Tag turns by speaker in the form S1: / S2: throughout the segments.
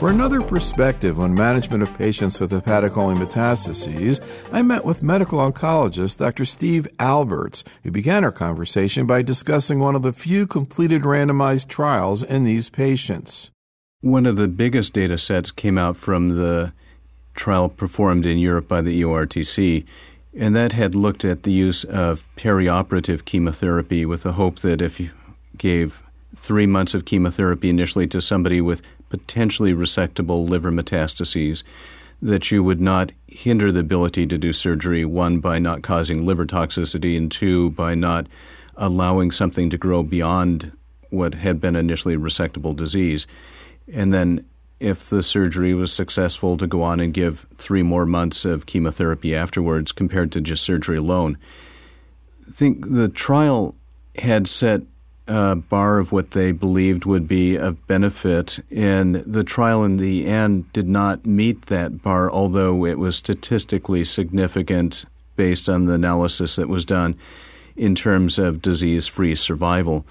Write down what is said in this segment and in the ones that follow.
S1: For another perspective on management of patients with hepatic metastases, I met with medical oncologist Dr. Steve Alberts, who began our conversation by discussing one of the few completed randomized trials in these patients.
S2: One of the biggest data sets came out from the trial performed in Europe by the EORTC, and that had looked at the use of perioperative chemotherapy with the hope that if you gave 3 months of chemotherapy initially to somebody with potentially resectable liver metastases, that you would not hinder the ability to do surgery, one, by not causing liver toxicity, and two, by not allowing something to grow beyond what had been initially resectable disease. And then if the surgery was successful, to go on and give 3 more months of chemotherapy afterwards compared to just surgery alone. I think the trial had set a bar of what they believed would be of benefit, and the trial in the end did not meet that bar, although it was statistically significant based on the analysis that was done in terms of disease-free survival.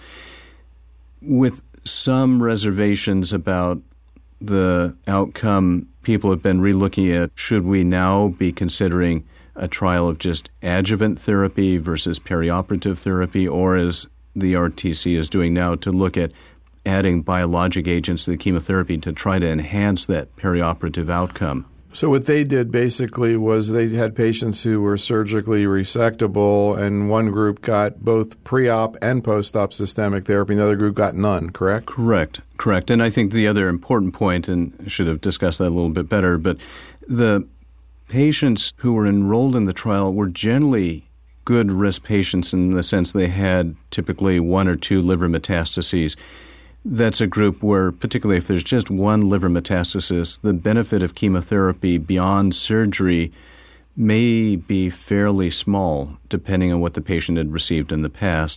S2: With some reservations about the outcome, people have been relooking at, should we now be considering a trial of just adjuvant therapy versus perioperative therapy, or as the RTC is doing now, to look at adding biologic agents to the chemotherapy to try to enhance that perioperative outcome.
S1: So what they did basically was they had patients who were surgically resectable, and one group got both pre-op and post-op systemic therapy, and the other group got none, correct?
S2: Correct. And I think the other important point, and I should have discussed that a little bit better, but the patients who were enrolled in the trial were generally good risk patients in the sense they had typically 1 or 2 liver metastases. That's a group where, particularly if there's just 1 liver metastasis, the benefit of chemotherapy beyond surgery may be fairly small, depending on what the patient had received in the past.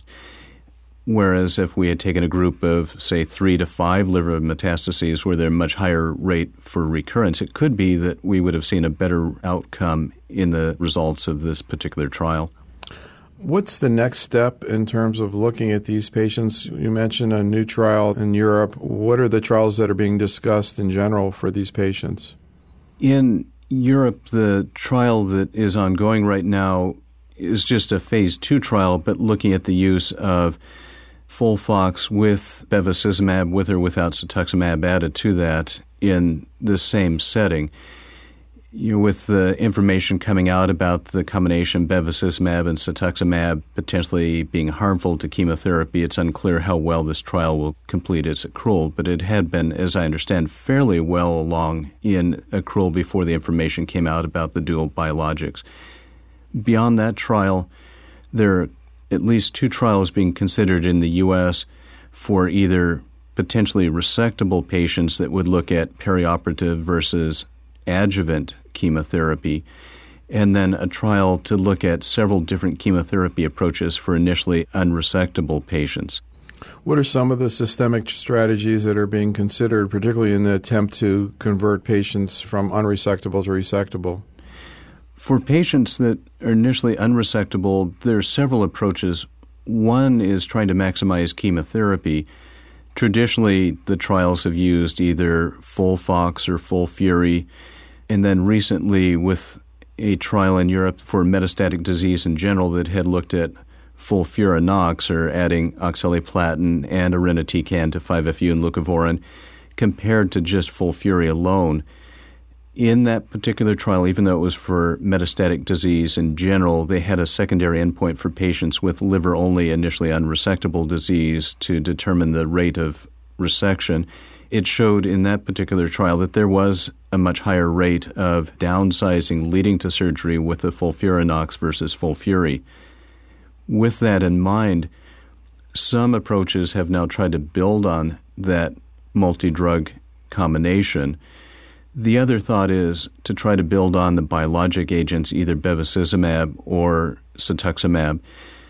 S2: Whereas if we had taken a group of, say, 3 to 5 liver metastases where there's a much higher rate for recurrence, it could be that we would have seen a better outcome in the results of this particular trial.
S1: What's the next step in terms of looking at these patients? You mentioned a new trial in Europe. What are the trials that are being discussed in general for these patients?
S2: In Europe, the trial that is ongoing right now is just a phase 2 trial, but looking at the use of FOLFOX with bevacizumab, with or without cetuximab added to that in the same setting. With the information coming out about the combination bevacizumab and cetuximab potentially being harmful to chemotherapy, it's unclear how well this trial will complete its accrual, but it had been, as I understand, fairly well along in accrual before the information came out about the dual biologics. Beyond that trial, there are at least 2 trials being considered in the U.S. for either potentially resectable patients that would look at perioperative versus adjuvant chemotherapy, and then a trial to look at several different chemotherapy approaches for initially unresectable patients.
S1: What are some of the systemic strategies that are being considered, particularly in the attempt to convert patients from unresectable to resectable?
S2: For patients that are initially unresectable, there are several approaches. One is trying to maximize chemotherapy. Traditionally, the trials have used either FOLFOX or FOLFIRI, and then recently with a trial in Europe for metastatic disease in general that had looked at FOLFIRINOX, or adding oxaliplatin and irinotecan to 5-FU and leucovorin, compared to just FOLFIRI alone. In that particular trial, even though it was for metastatic disease in general, they had a secondary endpoint for patients with liver-only initially unresectable disease to determine the rate of resection. It showed in that particular trial that there was a much higher rate of downsizing leading to surgery with the FOLFIRINOX versus FOLFIRI. With that in mind, some approaches have now tried to build on that multi-drug combination. The other thought is to try to build on the biologic agents, either bevacizumab or cetuximab.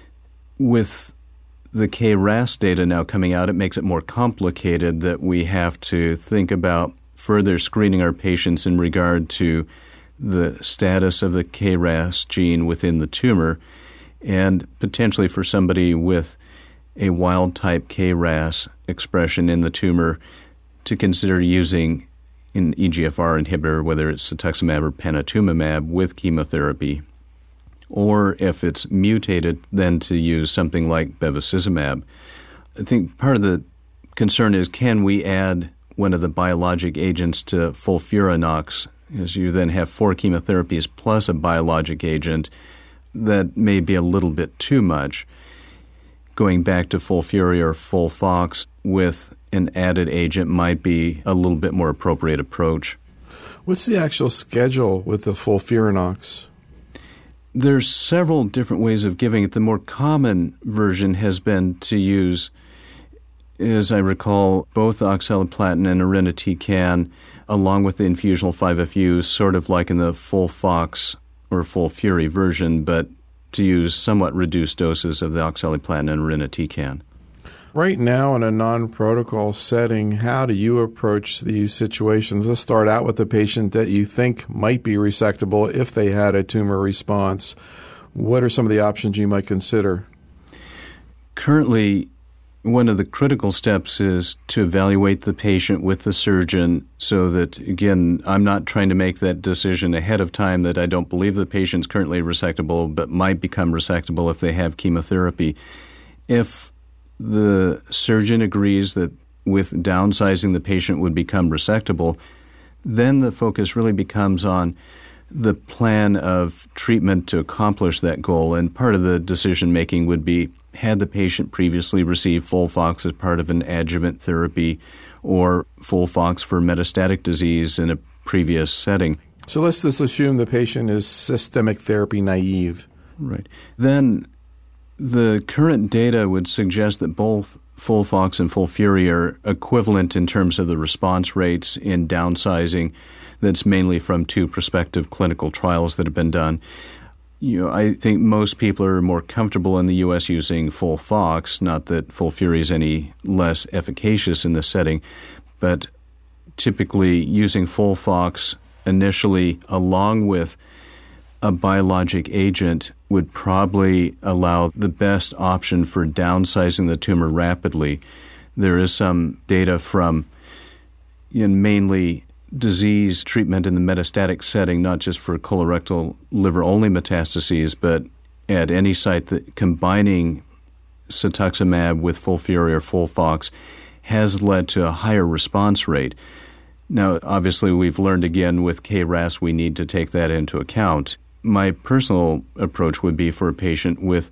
S2: With the KRAS data now coming out, it makes it more complicated that we have to think about further screening our patients in regard to the status of the KRAS gene within the tumor, and potentially for somebody with a wild-type KRAS expression in the tumor to consider using an EGFR inhibitor, whether it's cetuximab or panitumumab with chemotherapy, or if it's mutated, then to use something like bevacizumab. I think part of the concern is, can we add one of the biologic agents to FOLFIRINOX, as you then have 4 chemotherapies plus a biologic agent? That may be a little bit too much. Going back to FOLFIRI or FOLFOX with an added agent might be a little bit more appropriate approach.
S1: What's the actual schedule with the FOLFIRINOX?
S2: There's several different ways of giving it. The more common version has been to use, as I recall, both oxaliplatin and irinotecan along with the infusional 5-FU, sort of like in the FOLFOX or FOLFIRI version, but to use somewhat reduced doses of the oxaliplatin and irinotecan.
S1: Right now, in a non-protocol setting, how do you approach these situations? Let's start out with the patient that you think might be resectable if they had a tumor response. What are some of the options you might consider?
S2: Currently, one of the critical steps is to evaluate the patient with the surgeon so that, again, I'm not trying to make that decision ahead of time that I don't believe the patient's currently resectable but might become resectable if they have chemotherapy. If the surgeon agrees that with downsizing the patient would become resectable, then the focus really becomes on the plan of treatment to accomplish that goal. And part of the decision-making would be, had the patient previously received FOLFOX as part of an adjuvant therapy or FOLFOX for metastatic disease in a previous setting.
S1: So let's just assume the patient is systemic therapy naive.
S2: Right. Then the current data would suggest that both FOLFOX and FOLFIRI are equivalent in terms of the response rates in downsizing. That's mainly from 2 prospective clinical trials that have been done. I think most people are more comfortable in the U.S. using FOLFOX, not that FOLFIRI is any less efficacious in this setting, but typically using FOLFOX initially along with a biologic agent would probably allow the best option for downsizing the tumor rapidly. There is some data from mainly disease treatment in the metastatic setting, not just for colorectal liver-only metastases, but at any site that combining cetuximab with FOLFIRI or FOLFOX has led to a higher response rate. Now, obviously, we've learned again with KRAS we need to take that into account. My personal approach would be for a patient with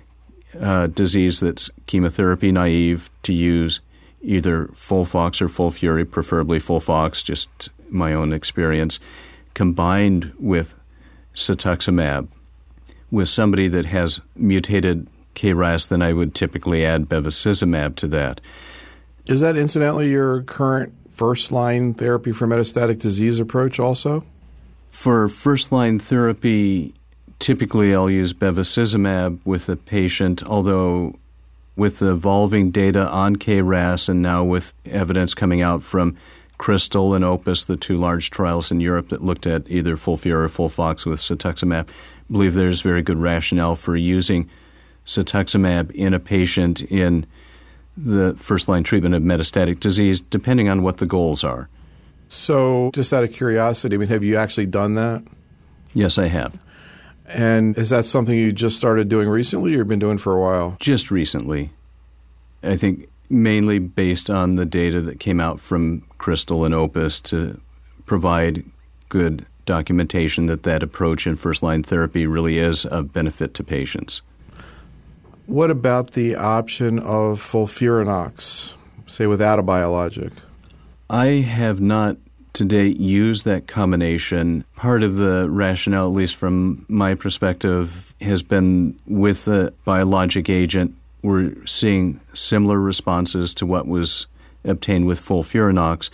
S2: disease that's chemotherapy naive to use either FOLFOX or FOLFIRI, preferably FOLFOX, just my own experience, combined with cetuximab. With somebody that has mutated KRAS, then I would typically add bevacizumab to that.
S1: Is that incidentally your current first-line therapy for metastatic disease approach also?
S2: For first-line therapy, typically I'll use bevacizumab with a patient, although with the evolving data on KRAS and now with evidence coming out from Crystal and Opus, the 2 large trials in Europe that looked at either FOLFIRI or FOLFOX with cetuximab, I believe there's very good rationale for using cetuximab in a patient in the first-line treatment of metastatic disease, depending on what the goals are.
S1: So just out of curiosity, have you actually done that?
S2: Yes, I have.
S1: And is that something you just started doing recently or you've been doing for a while?
S2: Just recently. I think mainly based on the data that came out from Crystal and Opus to provide good documentation that approach in first-line therapy really is of benefit to patients.
S1: What about the option of FOLFIRINOX, say without a biologic?
S2: I have not to date used that combination. Part of the rationale, at least from my perspective, has been with the biologic agent, we're seeing similar responses to what was obtained with FOLFIRINOX.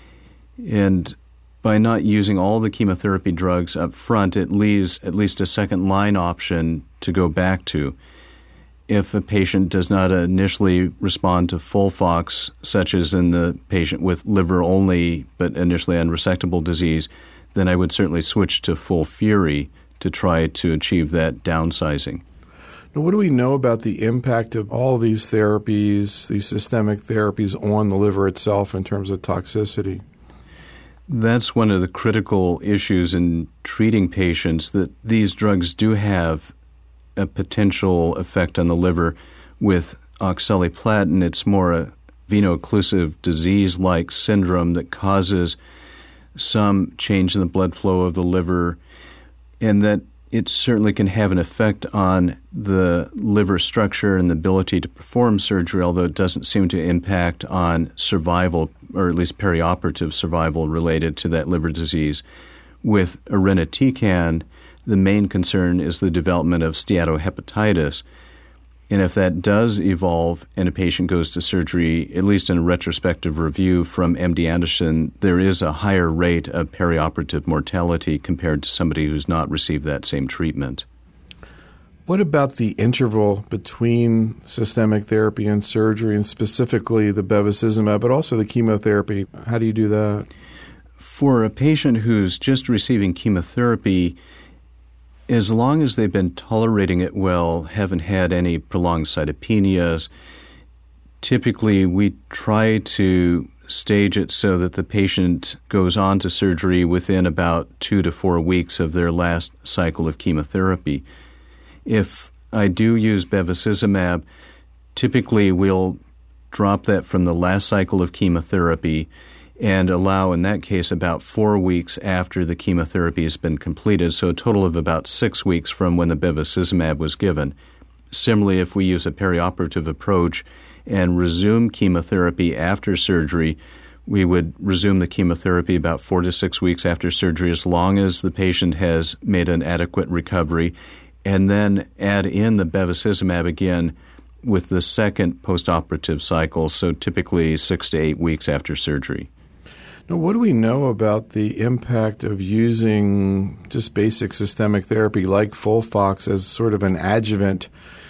S2: And by not using all the chemotherapy drugs up front, it leaves at least a second-line option to go back to. If a patient does not initially respond to FOLFOX, such as in the patient with liver-only but initially unresectable disease, then I would certainly switch to FOLFIRI to try to achieve that downsizing.
S1: Now, what do we know about the impact of all these therapies, these systemic therapies, on the liver itself in terms of toxicity?
S2: That's one of the critical issues in treating patients, that these drugs do have a potential effect on the liver. With oxaliplatin, it's more a veno-occlusive disease-like syndrome that causes some change in the blood flow of the liver, and that it certainly can have an effect on the liver structure and the ability to perform surgery, although it doesn't seem to impact on survival, or at least perioperative survival related to that liver disease. With irinotecan, the main concern is the development of steatohepatitis. And if that does evolve and a patient goes to surgery, at least in a retrospective review from MD Anderson, there is a higher rate of perioperative mortality compared to somebody who's not received that same treatment.
S1: What about the interval between systemic therapy and surgery, and specifically the bevacizumab, but also the chemotherapy? How do you do that?
S2: For a patient who's just receiving chemotherapy, as long as they've been tolerating it well, haven't had any prolonged cytopenias, typically we try to stage it so that the patient goes on to surgery within about 2 to 4 weeks of their last cycle of chemotherapy. If I do use bevacizumab, typically we'll drop that from the last cycle of chemotherapy and allow, in that case, about 4 weeks after the chemotherapy has been completed, so a total of about 6 weeks from when the bevacizumab was given. Similarly, if we use a perioperative approach and resume chemotherapy after surgery, we would resume the chemotherapy about 4 to 6 weeks after surgery, as long as the patient has made an adequate recovery, and then add in the bevacizumab again with the second postoperative cycle, so typically 6 to 8 weeks after surgery.
S1: Now, what do we know about the impact of using just basic systemic therapy like FOLFOX as sort of an adjuvant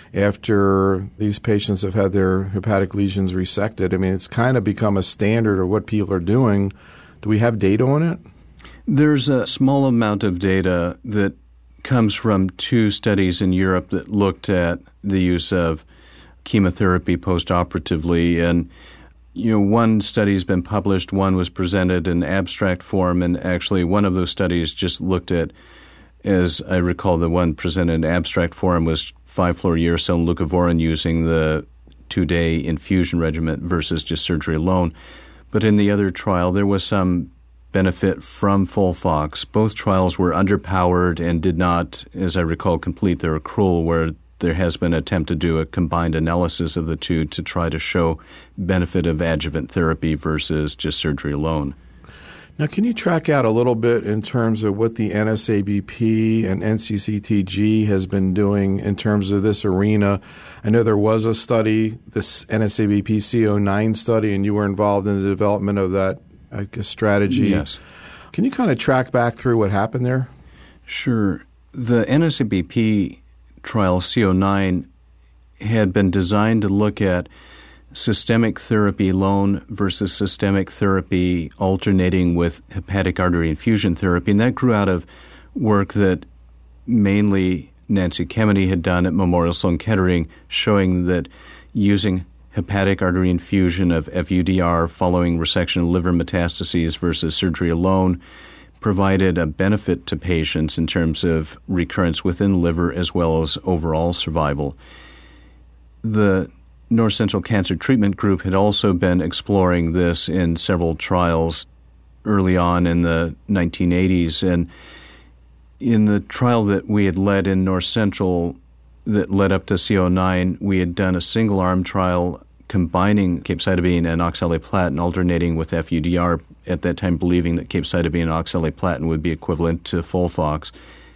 S1: after these patients have had their hepatic lesions resected? I mean, it's kind of become a standard of what people are doing. Do we have data on it?
S2: There's a small amount of data that comes from 2 studies in Europe that looked at the use of chemotherapy postoperatively, and one study's been published, one was presented in abstract form, and actually one of those studies just looked at, as I recall, the one presented in abstract form was 5-fluorouracil and leucovorin using the 2-day infusion regimen versus just surgery alone. But in the other trial, there was some benefit from FOLFOX. Both trials were underpowered and did not, as I recall, complete their accrual, where there has been an attempt to do a combined analysis of the two to try to show benefit of adjuvant therapy versus just surgery alone.
S1: Now, can you track out a little bit in terms of what the NSABP and NCCTG has been doing in terms of this arena? I know there was a study, this NSABP CO9 study, and you were involved in the development of that strategy.
S2: Yes.
S1: Can you kind of track back through what happened there?
S2: Sure. The NSABP trial CO9 had been designed to look at systemic therapy alone versus systemic therapy alternating with hepatic artery infusion therapy. And that grew out of work that mainly Nancy Kemeny had done at Memorial Sloan Kettering, showing that using hepatic artery infusion of FUDR following resection of liver metastases versus surgery alone provided a benefit to patients in terms of recurrence within the liver as well as overall survival. The North Central Cancer Treatment Group had also been exploring this in several trials early on in the 1980s. And in the trial that we had led in North Central that led up to CO9, we had done a single-arm trial combining capecitabine and oxaliplatin, alternating with FUDR, at that time believing that capecitabine and oxaliplatin would be equivalent to FOLFOX.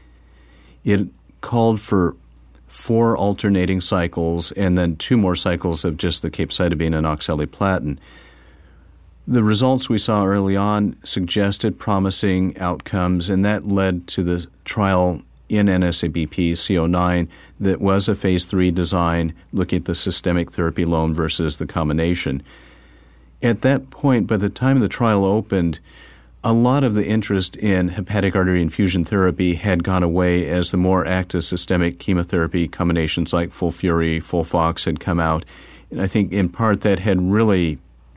S2: It called for 4 alternating cycles and then 2 more cycles of just the capecitabine and oxaliplatin. The results we saw early on suggested promising outcomes, and that led to the trial in NSABP CO9 that was a phase 3 design looking at the systemic therapy alone versus the combination. At that point, by the time the trial opened, a lot of the interest in hepatic artery infusion therapy had gone away as the more active systemic chemotherapy combinations like FOLFIRI, FOLFOX had come out. And I think in part that had really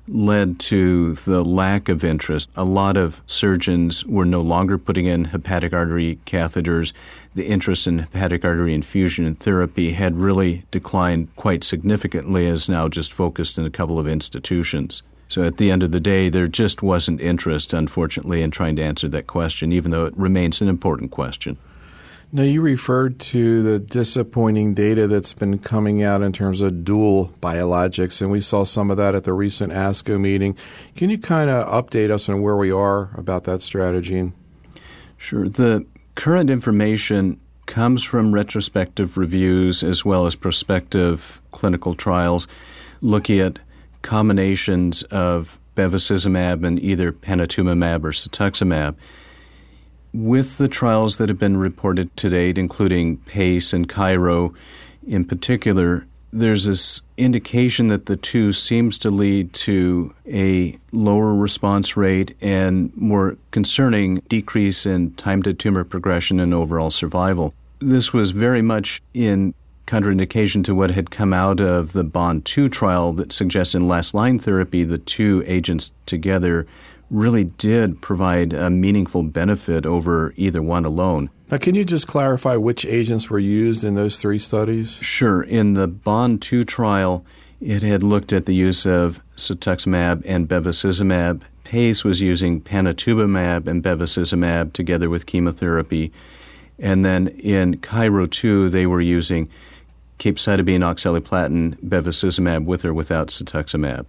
S2: led to the lack of interest. A lot of surgeons were no longer putting in hepatic artery catheters. The interest in hepatic artery infusion and therapy had really declined quite significantly, as now just focused in a couple of institutions. So at the end of the day, there just wasn't interest, unfortunately, in trying to answer that question, even though it remains an important question.
S1: Now, you referred to the disappointing data that's been coming out in terms of dual biologics, and we saw some of that at the recent ASCO meeting. Can you kind of update us on where we are about that strategy?
S2: Sure. The current information comes from retrospective reviews as well as prospective clinical trials looking at combinations of bevacizumab and either panitumumab or cetuximab. With the trials that have been reported to date, including PACE and CAIRO in particular, there's this indication that the two seems to lead to a lower response rate and more concerning decrease in time to tumor progression and overall survival. This was very much in contraindication to what had come out of the BOND-2 trial that suggests in last-line therapy the two agents together really did provide a meaningful benefit over either one alone.
S1: Now, can you just clarify which agents were used in those three studies?
S2: Sure. In the BOND-2 trial, it had looked at the use of cetuximab and bevacizumab. PACE was using panitumumab and bevacizumab together with chemotherapy. And then in CAIRO-2, they were using capecitabine, oxaliplatin, bevacizumab with or without cetuximab.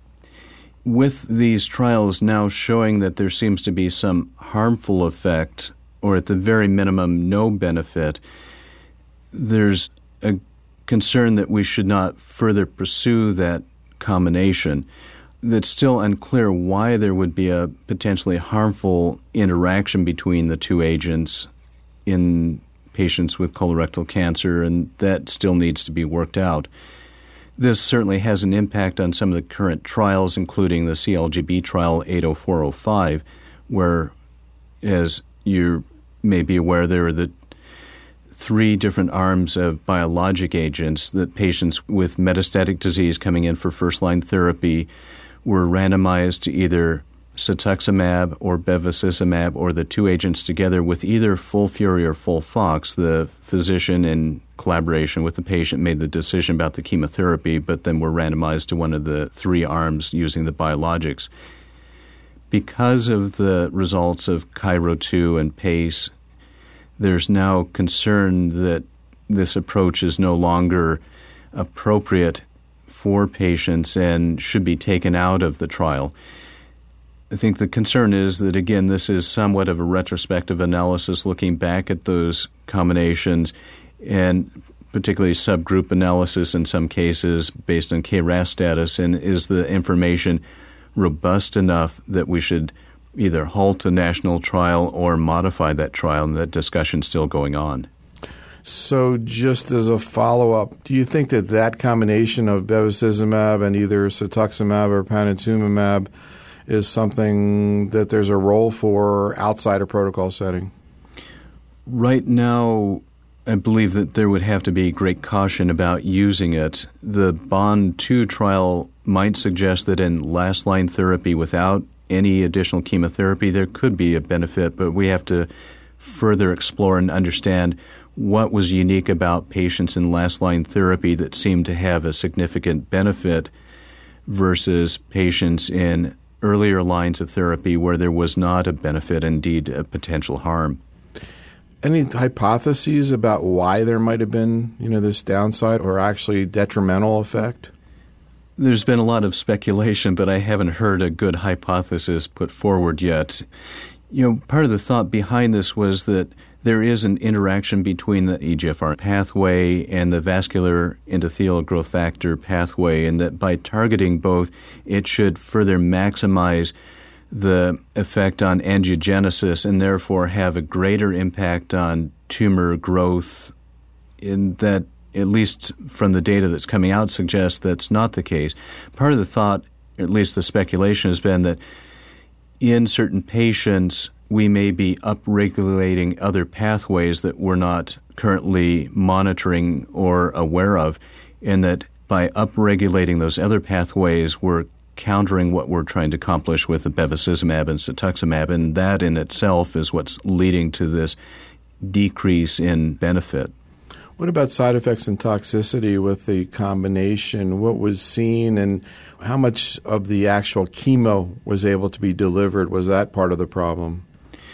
S2: With these trials now showing that there seems to be some harmful effect, or at the very minimum no benefit, there's a concern that we should not further pursue that combination. It's still unclear why there would be a potentially harmful interaction between the two agents in patients with colorectal cancer, and that still needs to be worked out. This certainly has an impact on some of the current trials, including the CLGB trial 80405, where, as you may be aware, there are the three different arms of biologic agents that patients with metastatic disease coming in for first-line therapy were randomized to either cetuximab or bevacizumab or the two agents together with either FOLFIRI or FOLFOX. The physician, in collaboration with the patient, made the decision about the chemotherapy, but then were randomized to one of the three arms using the biologics. Because of the results of CAIRO-2 and PACE, there's now concern that this approach is no longer appropriate for patients and should be taken out of the trial. I think the concern is that, again, this is somewhat of a retrospective analysis looking back at those combinations and particularly subgroup analysis in some cases based on KRAS status, and is the information robust enough that we should either halt a national trial or modify that trial, and that discussion's still going on.
S1: So just as a follow-up, do you think that that combination of bevacizumab and either cetuximab or panitumumab is something that there's a role for outside a protocol setting?
S2: Right now, I believe that there would have to be great caution about using it. The BOND-2 trial might suggest that in last-line therapy without any additional chemotherapy, there could be a benefit, but we have to further explore and understand what was unique about patients in last-line therapy that seemed to have a significant benefit versus patients in earlier lines of therapy where there was not a benefit, indeed a potential harm.
S1: Any hypotheses about why there might have been, this downside or actually detrimental effect?
S2: There's been a lot of speculation, but I haven't heard a good hypothesis put forward yet. Part of the thought behind this was that there is an interaction between the EGFR pathway and the vascular endothelial growth factor pathway, and that by targeting both, it should further maximize the effect on angiogenesis and therefore have a greater impact on tumor growth. In that, at least from the data that's coming out, suggests that's not the case. Part of the thought, or at least the speculation, has been that in certain patients, we may be upregulating other pathways that we're not currently monitoring or aware of, and that by upregulating those other pathways, we're countering what we're trying to accomplish with the bevacizumab and cetuximab, and that in itself is what's leading to this decrease in benefit.
S1: What about side effects and toxicity with the combination? What was seen and how much of the actual chemo was able to be delivered? Was that part of the problem?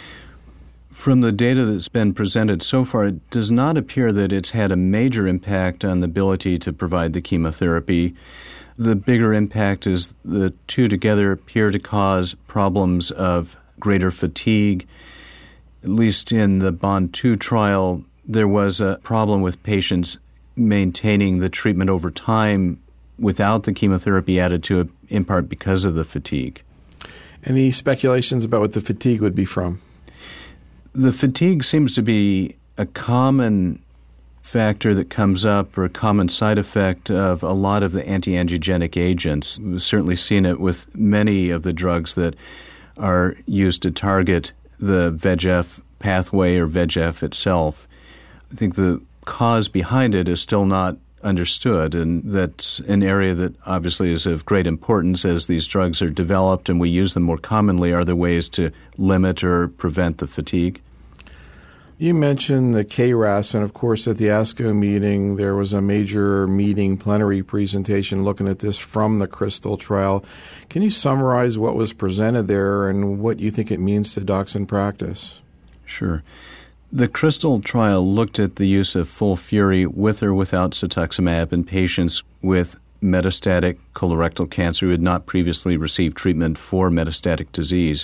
S2: From the data that's been presented so far, it does not appear that it's had a major impact on the ability to provide the chemotherapy. The bigger impact is the two together appear to cause problems of greater fatigue. At least in the BOND-2 trial, there was a problem with patients maintaining the treatment over time without the chemotherapy added to it, in part because of the fatigue.
S1: Any speculations about what the fatigue would be from?
S2: The fatigue seems to be a common factor that comes up, or a common side effect of a lot of the anti-angiogenic agents. We've certainly seen it with many of the drugs that are used to target the VEGF pathway or VEGF itself. I think the cause behind it is still not understood, and that's an area that obviously is of great importance as these drugs are developed and we use them more commonly. Are there ways to limit or prevent the fatigue?
S1: You mentioned the KRAS, and of course at the ASCO meeting there was a major meeting plenary presentation looking at this from the CRYSTAL trial. Can you summarize what was presented there and what you think it means to docs in practice?
S2: Sure. The CRYSTAL trial looked at the use of FOLFIRI with or without cetuximab in patients with metastatic colorectal cancer who had not previously received treatment for metastatic disease.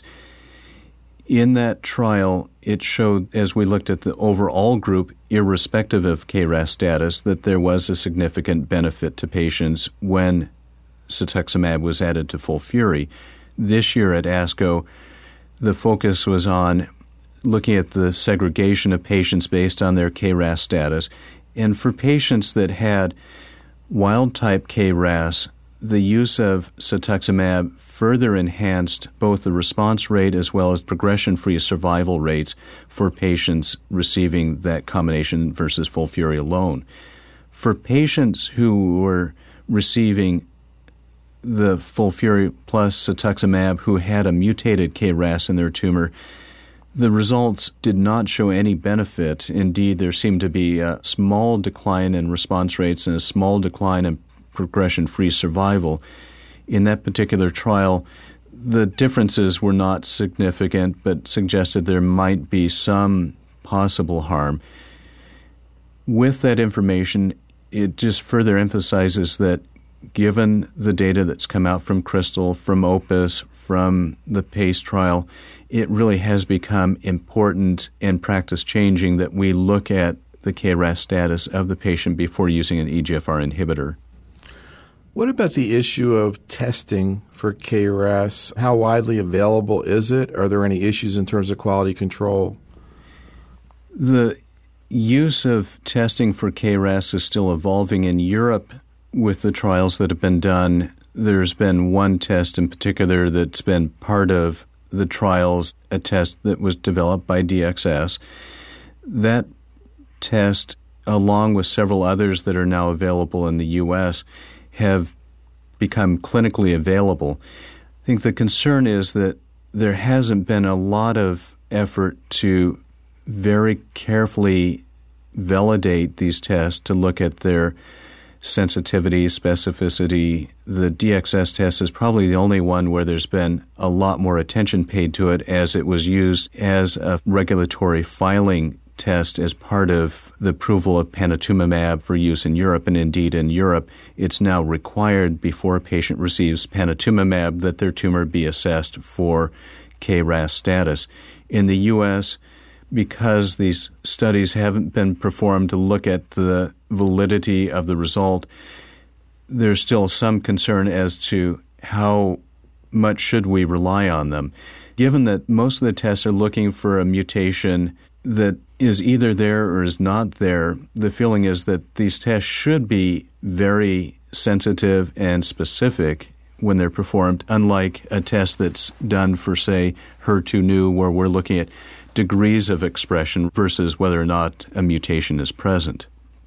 S2: In that trial, it showed, as we looked at the overall group, irrespective of KRAS status, that there was a significant benefit to patients when cetuximab was added to FOLFIRI. This year at ASCO, the focus was on looking at the segregation of patients based on their KRAS status. And for patients that had wild-type KRAS, the use of cetuximab further enhanced both the response rate as well as progression-free survival rates for patients receiving that combination versus FOLFIRI alone. For patients who were receiving the FOLFIRI plus cetuximab who had a mutated KRAS in their tumor, the results did not show any benefit. Indeed, there seemed to be a small decline in response rates and a small decline in progression-free survival. In that particular trial, the differences were not significant, but suggested there might be some possible harm. With that information, it just further emphasizes that given the data that's come out from CRYSTAL, from OPUS, from the PACE trial, it really has become important and practice-changing that we look at the KRAS status of the patient before using an EGFR inhibitor.
S1: What about the issue of testing for KRAS? How widely available is it? Are there any issues in terms of quality control?
S2: The use of testing for KRAS is still evolving. In Europe, with the trials that have been done, there's been one test in particular that's been part of the trials, a test that was developed by DXS. That test, along with several others that are now available in the U.S., have become clinically available. I think the concern is that there hasn't been a lot of effort to very carefully validate these tests to look at their sensitivity, specificity. The DXS test is probably the only one where there's been a lot more attention paid to it, as it was used as a regulatory filing test as part of the approval of panitumumab for use in Europe. And indeed, in Europe, it's now required before a patient receives panitumumab that their tumor be assessed for KRAS status. In the U.S., because these studies haven't been performed to look at the validity of the result, there's still some concern as to how much should we rely on them. Given that most of the tests are looking for a mutation that is either there or is not there, the feeling is that these tests should be very sensitive and specific when they're performed, unlike a test that's done for, say, HER2/neu, where we're looking at degrees of expression versus whether or not a mutation is present.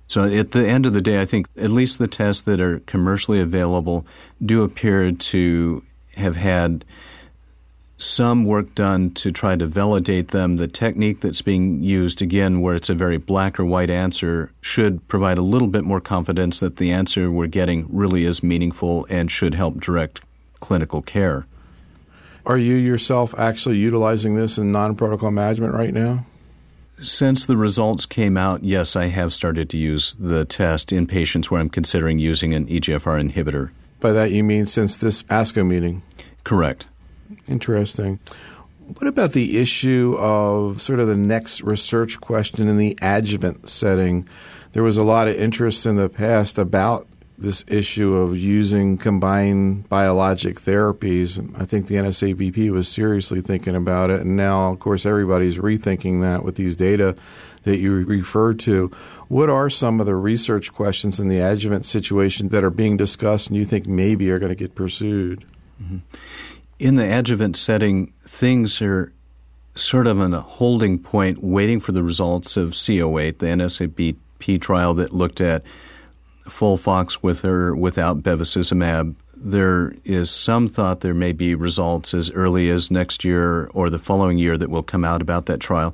S2: So at the end of the day, I think at least the tests that are commercially available do appear to have had some work done to try to validate them. The technique that's being used, again, where it's a very black or white answer, should provide a little bit more confidence that the answer we're getting really is meaningful and should help direct clinical care.
S1: Are you yourself actually utilizing this in non-protocol management right now?
S2: Since the results came out, yes, I have started to use the test in patients where I'm considering using an EGFR inhibitor.
S1: By that you mean since this ASCO meeting?
S2: Correct.
S1: Interesting. What about the issue of sort of the next research question in the adjuvant setting? There was a lot of interest in the past about this issue of using combined biologic therapies. I think the NSABP was seriously thinking about it, and now, of course, everybody's rethinking that with these data that you referred to. What are some of the research questions in the adjuvant situation that are being discussed and you think maybe are going to get pursued?
S2: Mm-hmm. In the adjuvant setting, things are sort of on a holding point, waiting for the results of CO8, the NSABP trial that looked at FOLFOX with or without bevacizumab. There is some thought there may be results as early as next year or the following year that will come out about that trial.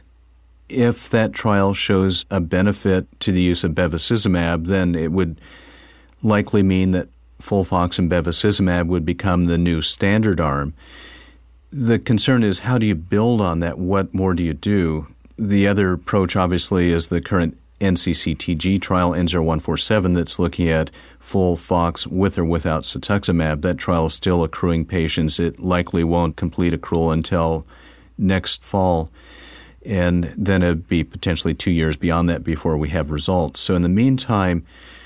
S2: If that trial shows a benefit to the use of bevacizumab, then it would likely mean that FOLFOX and bevacizumab would become the new standard arm. The concern is, how do you build on that? What more do you do? The other approach, obviously, is the current NCCTG trial, N0147, that's looking at FOLFOX with or without cetuximab. That trial is still accruing patients. It likely won't complete accrual until next fall, and then it'd be potentially 2 years beyond that before we have results. So in the meantime,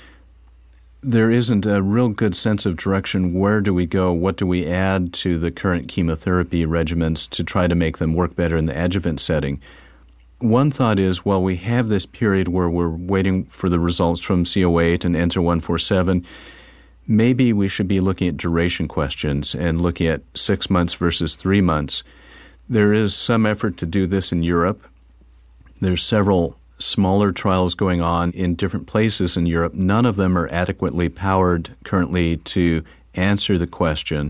S2: there isn't a real good sense of direction. Where do we go? What do we add to the current chemotherapy regimens to try to make them work better in the adjuvant setting? One thought is, well, we have this period where we're waiting for the results from CO8 and N0147. Maybe we should be looking at duration questions and looking at 6 months versus 3 months. There is some effort to do this in Europe. There's several smaller trials going on in different places in Europe. None of them are adequately powered currently to answer the question.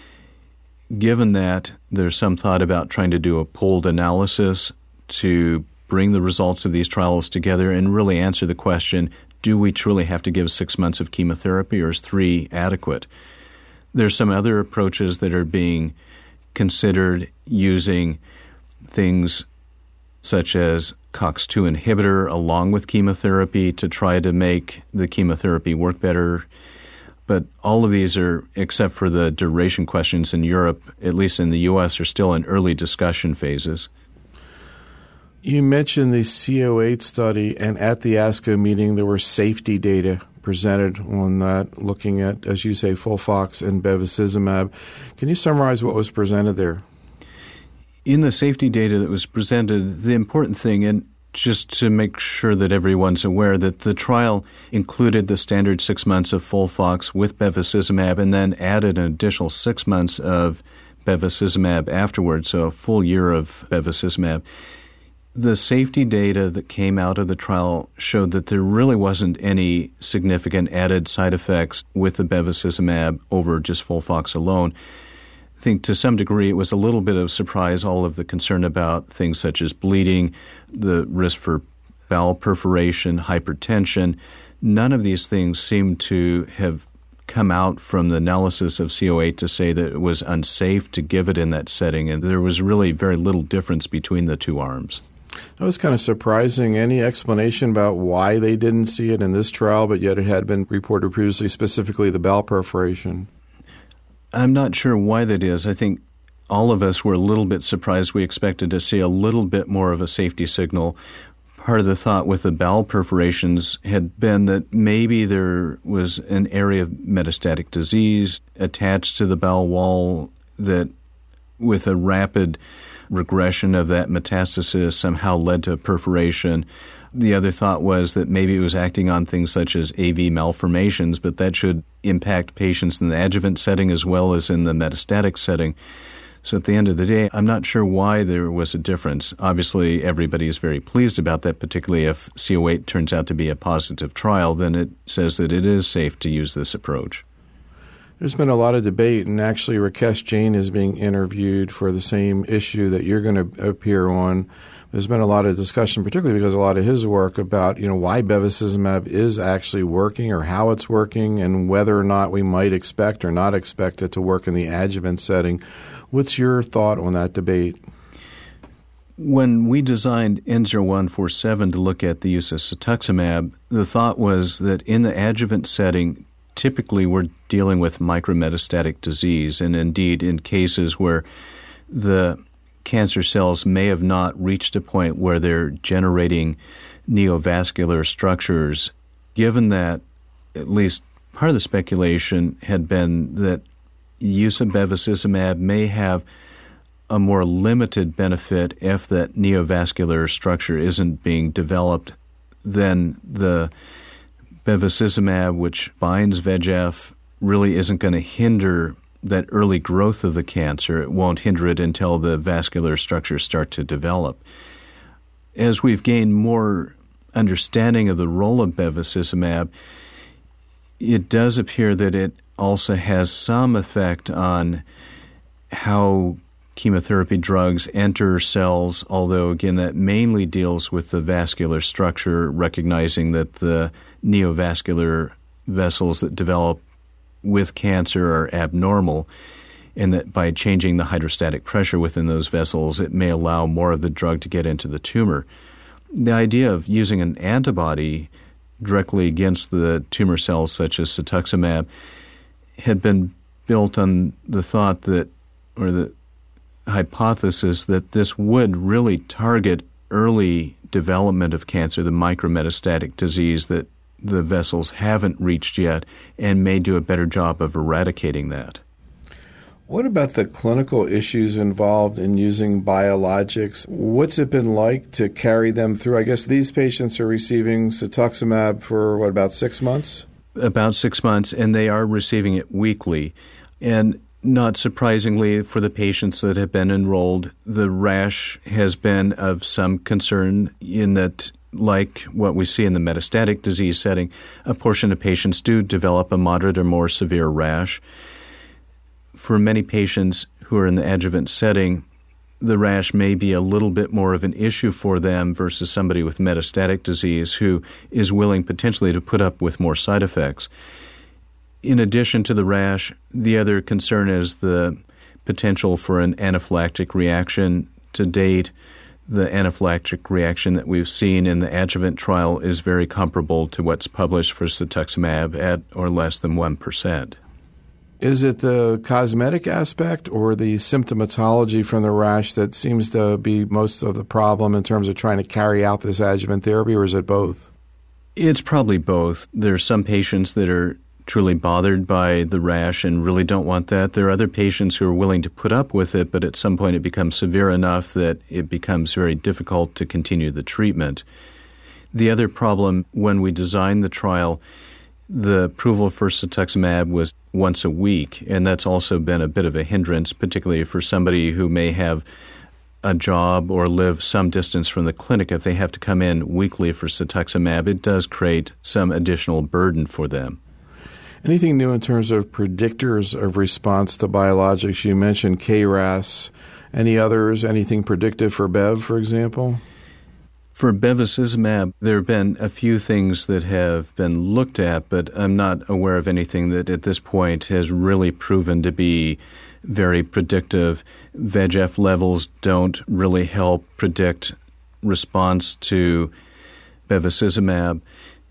S2: Given that, there's some thought about trying to do a pooled analysis to bring the results of these trials together and really answer the question, do we truly have to give 6 months of chemotherapy, or is 3 adequate? There's some other approaches that are being considered using things such as COX-2 inhibitor along with chemotherapy to try to make the chemotherapy work better. But all of these are, except for the duration questions in Europe, at least in the U.S., are still in early discussion phases.
S1: You mentioned the CO8 study, and at the ASCO meeting there were safety data presented on that, looking at, as you say, FOLFOX and bevacizumab. Can you summarize what was presented there?
S2: In the safety data that was presented, the important thing, and just to make sure that everyone's aware, that the trial included the standard 6 months of FOLFOX with bevacizumab and then added an additional 6 months of bevacizumab afterwards, so a full year of bevacizumab. The safety data that came out of the trial showed that there really wasn't any significant added side effects with the bevacizumab over just FOLFOX alone. I think to some degree it was a little bit of surprise, all of the concern about things such as bleeding, the risk for bowel perforation, hypertension. None of these things seem to have come out from the analysis of CO8 to say that it was unsafe to give it in that setting, and there was really very little difference between the two arms.
S1: That was kind of surprising. Any explanation about why they didn't see it in this trial, but yet it had been reported previously, specifically the bowel perforation?
S2: I'm not sure why that is. I think all of us were a little bit surprised. We expected to see a little bit more of a safety signal. Part of the thought with the bowel perforations had been that maybe there was an area of metastatic disease attached to the bowel wall that, with a rapid regression of that metastasis, somehow led to perforation. The other thought was that maybe it was acting on things such as AV malformations, but that should impact patients in the adjuvant setting as well as in the metastatic setting. So at the end of the day, I'm not sure why there was a difference. Obviously, everybody is very pleased about that, particularly if CO8 turns out to be a positive trial, then it says that it is safe to use this approach.
S1: There's been a lot of debate, and actually Rakesh Jain is being interviewed for the same issue that you're going to appear on. There's been a lot of discussion, particularly because a lot of his work about, why bevacizumab is actually working or how it's working and whether or not we might expect or not expect it to work in the adjuvant setting. What's your thought on that debate?
S2: When we designed N0147 to look at the use of cetuximab, the thought was that in the adjuvant setting, typically we're dealing with micrometastatic disease, and indeed in cases where the cancer cells may have not reached a point where they're generating neovascular structures, given that at least part of the speculation had been that use of bevacizumab may have a more limited benefit if that neovascular structure isn't being developed than the bevacizumab, which binds VEGF, really isn't going to hinder that early growth of the cancer. It won't hinder it until the vascular structures start to develop. As we've gained more understanding of the role of bevacizumab, it does appear that it also has some effect on how chemotherapy drugs enter cells, although, again, that mainly deals with the vascular structure, recognizing that the neovascular vessels that develop with cancer are abnormal, and that by changing the hydrostatic pressure within those vessels, it may allow more of the drug to get into the tumor. The idea of using an antibody directly against the tumor cells, such as cetuximab, had been built on the thought that, or the hypothesis that this would really target early development of cancer, the micrometastatic disease that the vessels haven't reached yet, and may do a better job of eradicating that.
S1: What about the clinical issues involved in using biologics? What's it been like to carry them through? I guess these patients are receiving cetuximab for, about 6 months?
S2: About 6 months, and they are receiving it weekly. And not surprisingly, for the patients that have been enrolled, the rash has been of some concern in that, like what we see in the metastatic disease setting, a portion of patients do develop a moderate or more severe rash. For many patients who are in the adjuvant setting, the rash may be a little bit more of an issue for them versus somebody with metastatic disease who is willing potentially to put up with more side effects. In addition to the rash, the other concern is the potential for an anaphylactic reaction. To date, the anaphylactic reaction that we've seen in the adjuvant trial is very comparable to what's published for cetuximab at or less than 1%.
S1: Is it the cosmetic aspect or the symptomatology from the rash that seems to be most of the problem in terms of trying to carry out this adjuvant therapy, or is it both?
S2: It's probably both. There are some patients that are truly bothered by the rash and really don't want that. There are other patients who are willing to put up with it, but at some point it becomes severe enough that it becomes very difficult to continue the treatment. The other problem, when we designed the trial, the approval for cetuximab was once a week, and that's also been a bit of a hindrance, particularly for somebody who may have a job or live some distance from the clinic. If they have to come in weekly for cetuximab, it does create some additional burden for them.
S1: Anything new in terms of predictors of response to biologics? You mentioned KRAS. Any others? Anything predictive for Bev, for example?
S2: For bevacizumab, there have been a few things that have been looked at, but I'm not aware of anything that at this point has really proven to be very predictive. VEGF levels don't really help predict response to bevacizumab.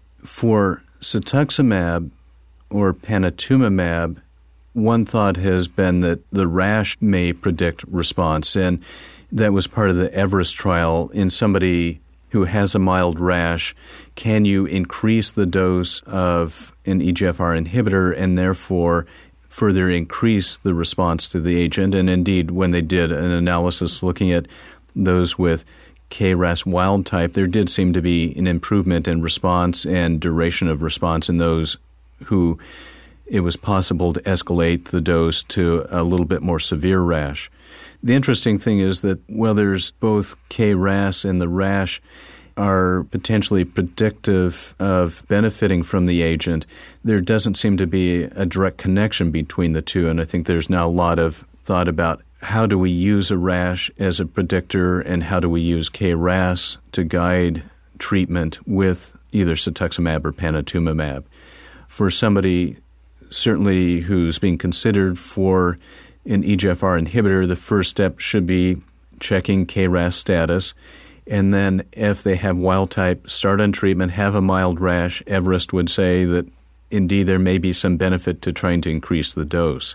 S2: For cetuximab or panitumumab, one thought has been that the rash may predict response, and that was part of the Everest trial. In somebody who has a mild rash, can you increase the dose of an EGFR inhibitor and therefore further increase the response to the agent? And indeed, when they did an analysis looking at those with KRAS wild type, there did seem to be an improvement in response and duration of response in those who it was possible to escalate the dose to a little bit more severe rash. The interesting thing is that there's both KRAS and the rash are potentially predictive of benefiting from the agent, there doesn't seem to be a direct connection between the two. And I think there's now a lot of thought about how do we use a rash as a predictor and how do we use KRAS to guide treatment with either cetuximab or panitumumab. For somebody certainly who's being considered for an EGFR inhibitor, the first step should be checking KRAS status. And then if they have wild type, start on treatment, have a mild rash, Everest would say that indeed there may be some benefit to trying to increase the dose.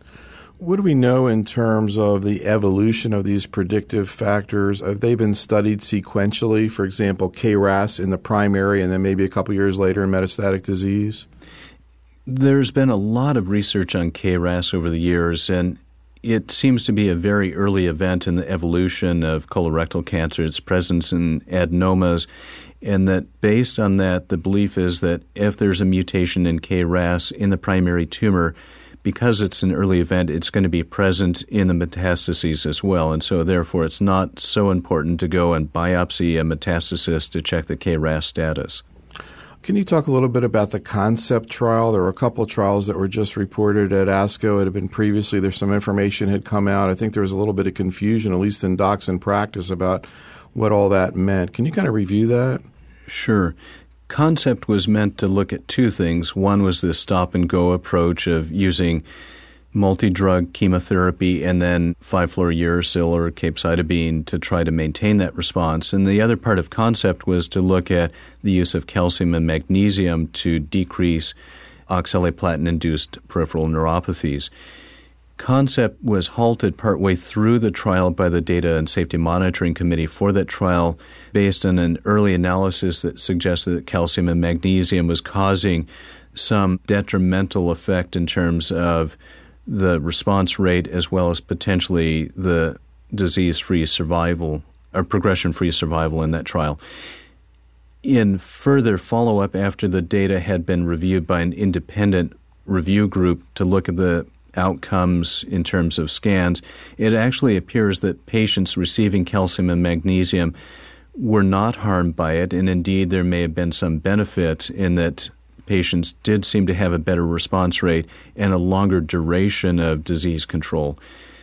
S1: What do we know in terms of the evolution of these predictive factors? Have they been studied sequentially, for example, KRAS in the primary and then maybe a couple years later in metastatic disease?
S2: There's been a lot of research on KRAS over the years, and it seems to be a very early event in the evolution of colorectal cancer, its presence in adenomas, and that based on that, the belief is that if there's a mutation in KRAS in the primary tumor, because it's an early event, it's going to be present in the metastases as well. And so therefore, it's not so important to go and biopsy a metastasis to check the KRAS status.
S1: Can you talk a little bit about the CONCEPT trial? There were a couple of trials that were just reported at ASCO. It had been previously. There's some information had come out. I think there was a little bit of confusion, at least in docs in practice, about what all that meant. Can you kind of review that?
S2: Sure. CONCEPT was meant to look at two things. One was the stop-and-go approach of using multi-drug chemotherapy and then 5-fluorouracil or capecitabine to try to maintain that response. And the other part of CONCEPT was to look at the use of calcium and magnesium to decrease oxaliplatin-induced peripheral neuropathies. CONCEPT was halted partway through the trial by the Data and Safety Monitoring Committee for that trial based on an early analysis that suggested that calcium and magnesium was causing some detrimental effect in terms of the response rate as well as potentially the disease-free survival or progression-free survival in that trial. In further follow-up after the data had been reviewed by an independent review group to look at the outcomes in terms of scans, it actually appears that patients receiving calcium and magnesium were not harmed by it, and indeed there may have been some benefit in that patients did seem to have a better response rate and a longer duration of disease control.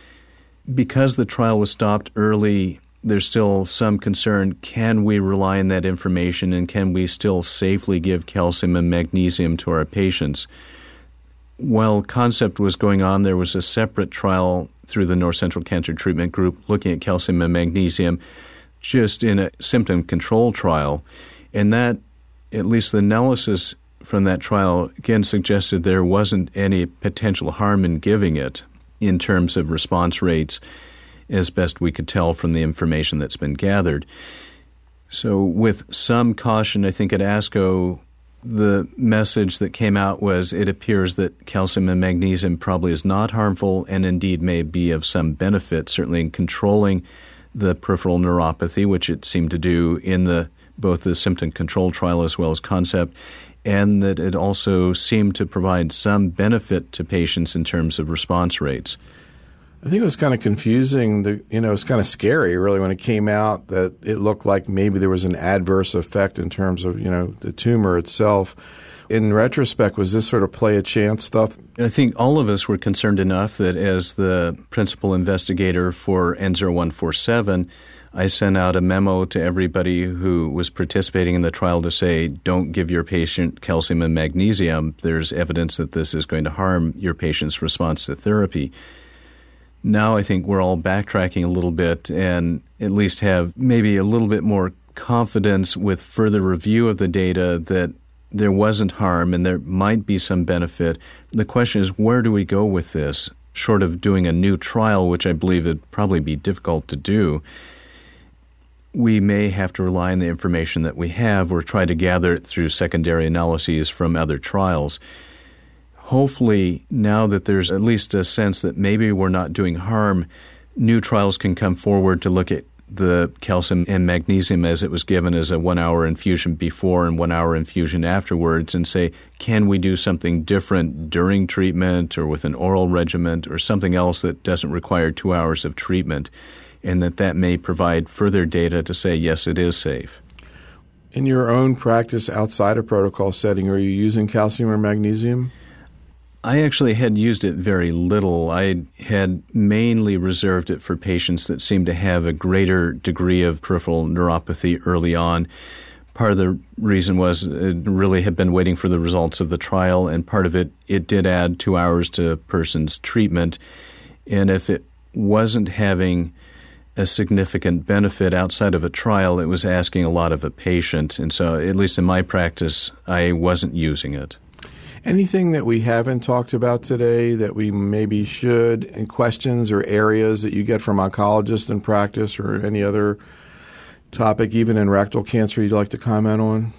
S2: Because the trial was stopped early, there's still some concern, can we rely on that information and can we still safely give calcium and magnesium to our patients? While CONCEPT was going on, there was a separate trial through the North Central Cancer Treatment Group looking at calcium and magnesium just in a symptom control trial. And that, at least the analysis from that trial, again suggested there wasn't any potential harm in giving it in terms of response rates as best we could tell from the information that's been gathered. So with some caution, I think at ASCO, the message that came out was it appears that calcium and magnesium probably is not harmful and indeed may be of some benefit, certainly in controlling the peripheral neuropathy, which it seemed to do in both the symptom control trial as well as CONCEPT, and that it also seemed to provide some benefit to patients in terms of response rates.
S1: I think it was kind of confusing. It was kind of scary, really, when it came out that it looked like maybe there was an adverse effect in terms of, the tumor itself. In retrospect, was this sort of play a chance stuff?
S2: I think all of us were concerned enough that as the principal investigator for N0147, I sent out a memo to everybody who was participating in the trial to say, don't give your patient calcium and magnesium. There's evidence that this is going to harm your patient's response to therapy. Now I think we're all backtracking a little bit and at least have maybe a little bit more confidence with further review of the data that there wasn't harm and there might be some benefit. The question is, where do we go with this? Short of doing a new trial, which I believe would probably be difficult to do, we may have to rely on the information that we have or try to gather it through secondary analyses from other trials. Hopefully, now that there's at least a sense that maybe we're not doing harm, new trials can come forward to look at the calcium and magnesium as it was given as a 1-hour infusion before and 1-hour infusion afterwards and say, can we do something different during treatment or with an oral regimen or something else that doesn't require 2 hours of treatment, and that may provide further data to say, yes, it is safe.
S1: In your own practice outside a protocol setting, are you using calcium or magnesium?
S2: I actually had used it very little. I had mainly reserved it for patients that seemed to have a greater degree of peripheral neuropathy early on. Part of the reason was it really had been waiting for the results of the trial, and part of it did add 2 hours to a person's treatment. And if it wasn't having a significant benefit outside of a trial, it was asking a lot of a patient. And so, at least in my practice, I wasn't using it.
S1: Anything that we haven't talked about today that we maybe should, and questions or areas that you get from oncologists in practice, or any other topic, even in rectal cancer, you'd like to comment on?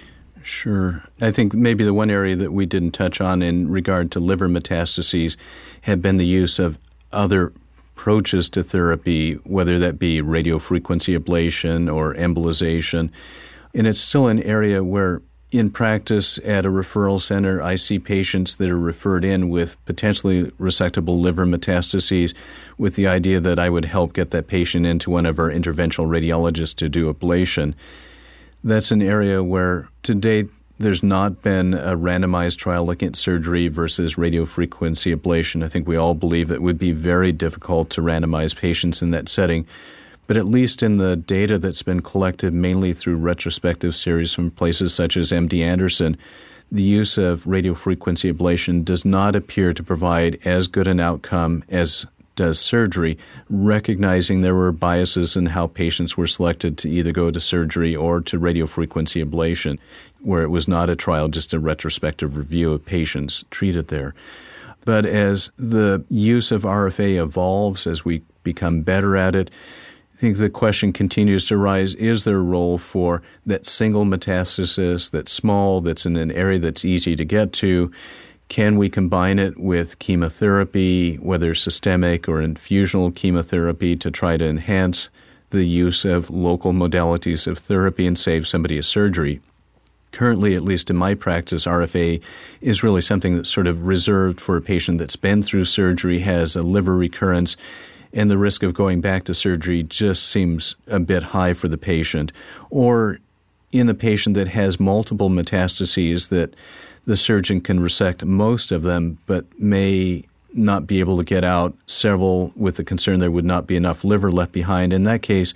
S2: Sure. I think maybe the one area that we didn't touch on in regard to liver metastases had been the use of other approaches to therapy, whether that be radiofrequency ablation or embolization. And it's still an area where in practice at a referral center, I see patients that are referred in with potentially resectable liver metastases with the idea that I would help get that patient into one of our interventional radiologists to do ablation. That's an area where to date there's not been a randomized trial looking at surgery versus radiofrequency ablation. I think we all believe it would be very difficult to randomize patients in that setting. But at least in the data that's been collected mainly through retrospective series from places such as MD Anderson, the use of radiofrequency ablation does not appear to provide as good an outcome as does surgery, recognizing there were biases in how patients were selected to either go to surgery or to radiofrequency ablation, where it was not a trial, just a retrospective review of patients treated there. But as the use of RFA evolves, as we become better at it, I think the question continues to rise, is there a role for that single metastasis that's small, that's in an area that's easy to get to? Can we combine it with chemotherapy, whether systemic or infusional chemotherapy, to try to enhance the use of local modalities of therapy and save somebody a surgery? Currently, at least in my practice, RFA is really something that's sort of reserved for a patient that's been through surgery, has a liver recurrence, and the risk of going back to surgery just seems a bit high for the patient. Or in the patient that has multiple metastases that the surgeon can resect most of them, but may not be able to get out several with the concern there would not be enough liver left behind. In that case,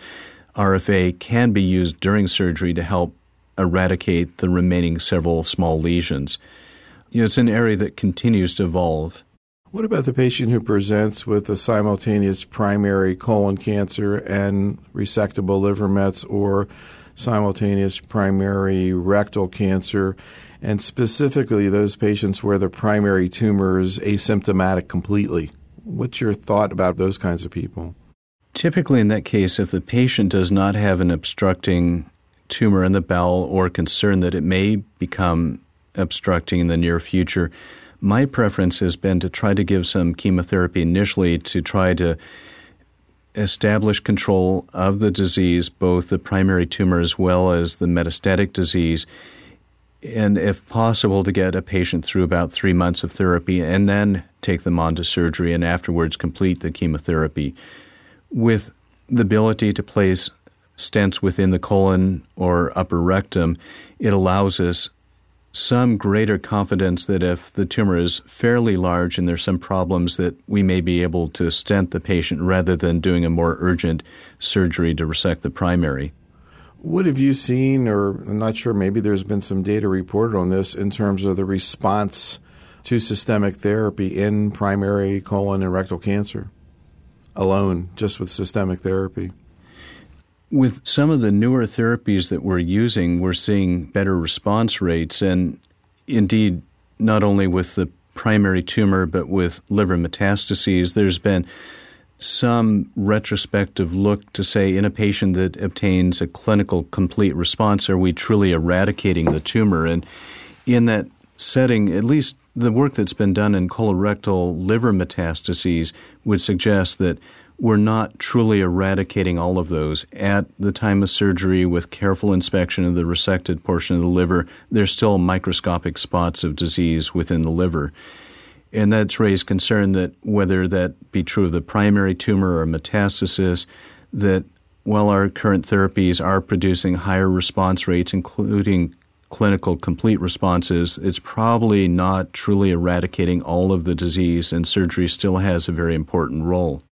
S2: RFA can be used during surgery to help eradicate the remaining several small lesions. It's an area that continues to evolve.
S1: What about the patient who presents with a simultaneous primary colon cancer and resectable liver mets, or simultaneous primary rectal cancer, and specifically those patients where the primary tumor is asymptomatic completely? What's your thought about those kinds of people?
S2: Typically in that case, if the patient does not have an obstructing tumor in the bowel or concern that it may become obstructing in the near future, my preference has been to try to give some chemotherapy initially to try to establish control of the disease, both the primary tumor as well as the metastatic disease, and if possible to get a patient through about 3 months of therapy and then take them on to surgery and afterwards complete the chemotherapy. With the ability to place stents within the colon or upper rectum, it allows us some greater confidence that if the tumor is fairly large and there's some problems, that we may be able to stent the patient rather than doing a more urgent surgery to resect the primary.
S1: What have you seen, or I'm not sure, maybe there's been some data reported on this in terms of the response to systemic therapy in primary colon and rectal cancer alone, just with systemic therapy?
S2: With some of the newer therapies that we're using, we're seeing better response rates, and indeed, not only with the primary tumor, but with liver metastases, there's been some retrospective look to say in a patient that obtains a clinical complete response, are we truly eradicating the tumor? And in that setting, at least the work that's been done in colorectal liver metastases would suggest that we're not truly eradicating all of those. At the time of surgery, with careful inspection of the resected portion of the liver, there's still microscopic spots of disease within the liver. And that's raised concern that whether that be true of the primary tumor or metastasis, that while our current therapies are producing higher response rates, including clinical complete responses, it's probably not truly eradicating all of the disease, and surgery still has a very important role.